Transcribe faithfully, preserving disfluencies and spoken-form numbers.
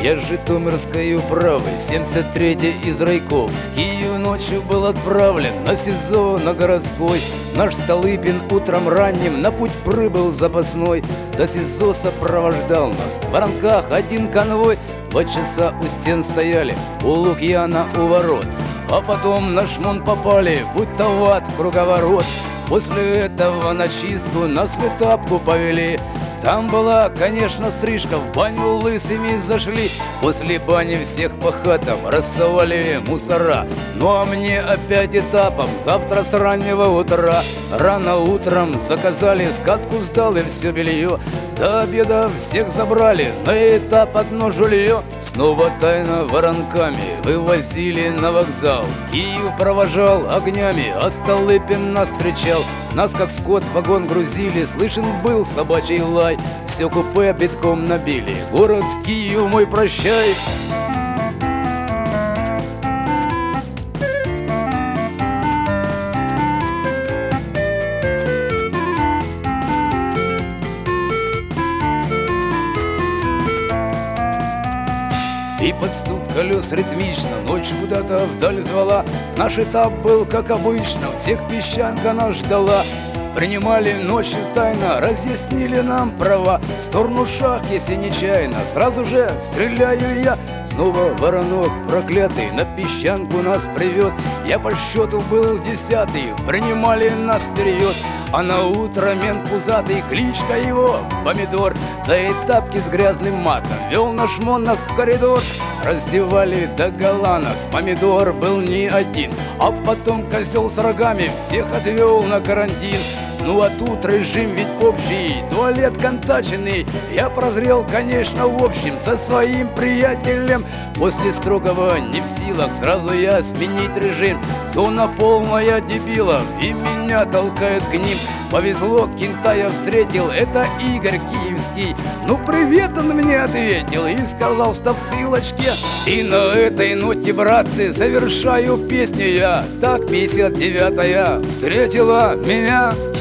Я с Житомирской управы, семьдесят третий из райков. В Киев ночью был отправлен на СИЗО, на городской. Наш Столыпин утром ранним на путь прибыл запасной. До СИЗО сопровождал нас в воронках один конвой. Два часа у стен стояли, у Лукьяна у ворот. А потом на шмон попали, будто в ад круговорот. После этого на чистку нас в этапку повели. Там была, конечно, стрижка, в баню лысыми зашли. После бани всех по хатам рассовали мусора. Ну а мне опять этапом, завтра с раннего утра. Рано утром заказали, скатку сдал и все белье. До обеда всех забрали, на этап одно жилье. Снова тайно воронками вывозили на вокзал. Киев провожал огнями, а Столыпин нас встречал. Нас как скот в вагон грузили, слышен был собачий лай. Все купе битком набили, город Киев мой, прощай. И под стук колес ритмично ночь куда-то вдаль звала. Наш этап был, как обычно, всех песчанка нас ждала. Принимали ночью тайно, разъяснили нам права. В сторону шаг, если нечаянно, сразу же стреляю я. Снова воронок проклятый на песчанку нас привез. Я по счету был десятый, принимали нас всерьез. А на утро мент пузатый, кличка его Помидор, до этапки с грязным матом вел наш мон нас в коридор. Раздевали догола нас, Помидор был не один. А потом козел с рогами всех отвел на карантин. Ну а тут режим ведь общий, туалет контаченный. Я прозрел, конечно, в общем, со своим приятелем. После строгого не в силах сразу я сменить режим. Зона полная дебилов, и меня толкают к ним. Повезло, кента я встретил, это Игорь Киевский. Ну привет, он мне ответил и сказал, что в ссылочке. И на этой ноте, братцы, завершаю песню я. Так пятьдесят девятая встретила меня.